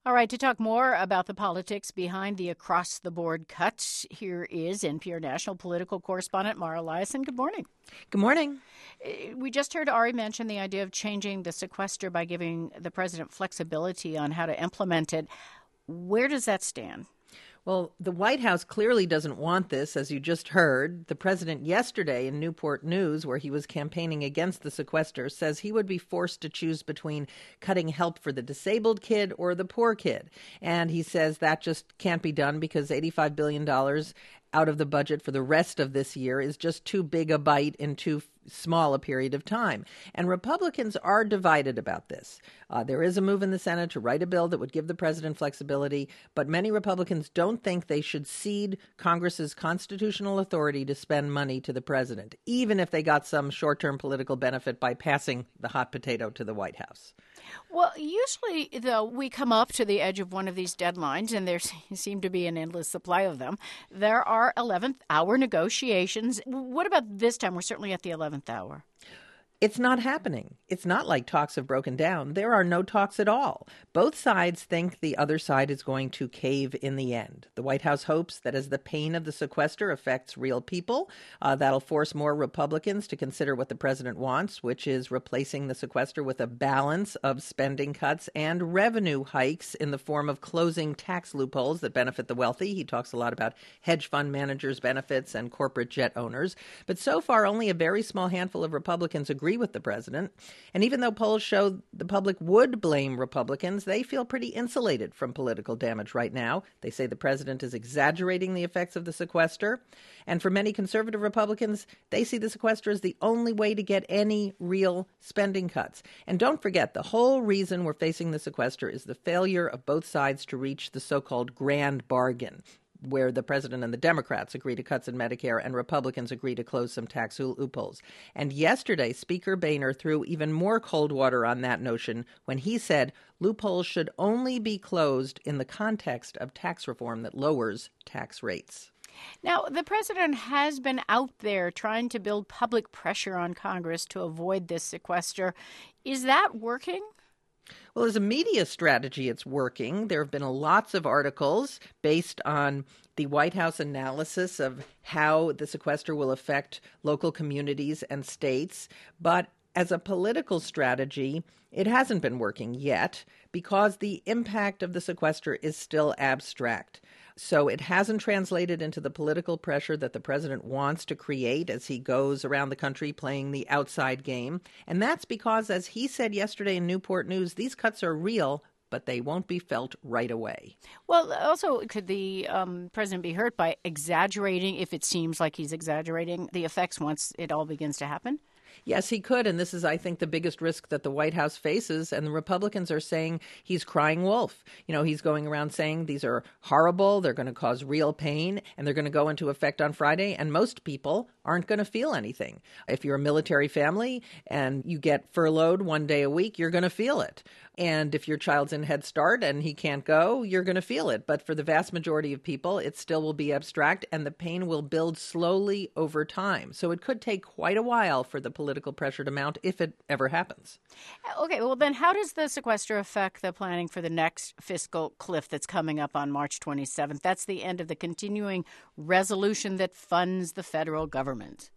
All right, to talk more about the politics behind the across-the-board cuts, here is NPR national political correspondent Mara Liasson. Good morning. Good morning. We just heard Ari mention the idea of changing the sequester by giving the president flexibility on how to implement it. Where does that stand? Well, the White House clearly doesn't want this, as you just heard. The president yesterday in Newport News, where he was campaigning against the sequester, says he would be forced to choose between cutting help for the disabled kid or the poor kid. And he says that just can't be done because $85 billion out of the budget for the rest of this year is just too big a bite in too small a period of time. And Republicans are divided about this. There is a move in the Senate to write a bill that would give the president flexibility, but many Republicans don't think they should cede Congress's constitutional authority to spend money to the president, even if they got some short-term political benefit by passing the hot potato to the White House. Well, usually, though, we come up to the edge of one of these deadlines, and there seem to be an endless supply of them. There are 11th hour negotiations. What about this time? We're certainly at the 11th hour. It's not happening. It's not like talks have broken down. There are no talks at all. Both sides think the other side is going to cave in the end. The White House hopes that as the pain of the sequester affects real people, that'll force more Republicans to consider what the president wants, which is replacing the sequester with a balance of spending cuts and revenue hikes in the form of closing tax loopholes that benefit the wealthy. He talks a lot about hedge fund managers' benefits and corporate jet owners. But so far, only a very small handful of Republicans agree with the president. And even though polls show the public would blame Republicans, they feel pretty insulated from political damage right now. They say the president is exaggerating the effects of the sequester. And for many conservative Republicans, they see the sequester as the only way to get any real spending cuts. And don't forget, the whole reason we're facing the sequester is the failure of both sides to reach the so-called grand bargain, where the president and the Democrats agree to cuts in Medicare and Republicans agree to close some tax loopholes. And yesterday, Speaker Boehner threw even more cold water on that notion when he said loopholes should only be closed in the context of tax reform that lowers tax rates. Now, the president has been out there trying to build public pressure on Congress to avoid this sequester. Is that working? Well, as a media strategy, it's working. There have been lots of articles based on the White House analysis of how the sequester will affect local communities and states. But as a political strategy, it hasn't been working yet because the impact of the sequester is still abstract. So it hasn't translated into the political pressure that the president wants to create as he goes around the country playing the outside game. And that's because, as he said yesterday in Newport News, these cuts are real, but they won't be felt right away. Well, also, could the president be hurt by exaggerating, if it seems like he's exaggerating, the effects once it all begins to happen? Yes, he could. And this is, I think, the biggest risk that the White House faces. And the Republicans are saying he's crying wolf. You know, he's going around saying these are horrible. They're going to cause real pain and they're going to go into effect on Friday. And most people aren't going to feel anything. If you're a military family and you get furloughed one day a week, you're going to feel it. And if your child's in Head Start and he can't go, you're going to feel it. But for the vast majority of people, it still will be abstract and the pain will build slowly over time. So it could take quite a while for the political pressure to mount if it ever happens. Okay, well then how does the sequester affect the planning for the next fiscal cliff that's coming up on March 27th? That's the end of the continuing resolution that funds the federal government.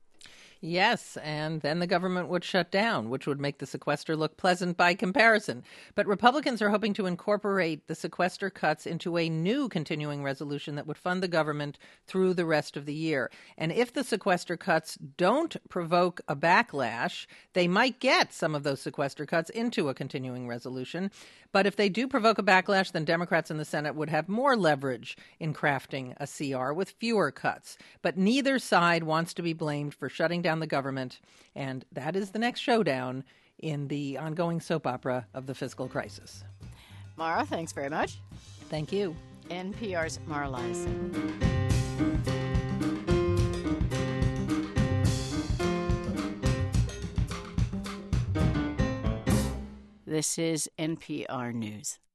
Yes, and then the government would shut down, which would make the sequester look pleasant by comparison. But Republicans are hoping to incorporate the sequester cuts into a new continuing resolution that would fund the government through the rest of the year. And if the sequester cuts don't provoke a backlash, they might get some of those sequester cuts into a continuing resolution. But if they do provoke a backlash, then Democrats in the Senate would have more leverage in crafting a CR with fewer cuts. But neither side wants to be blamed for shutting down the government, and that is the next showdown in the ongoing soap opera of the fiscal crisis. Mara, thanks very much. Thank you. NPR's Mara Liasson. This is NPR News.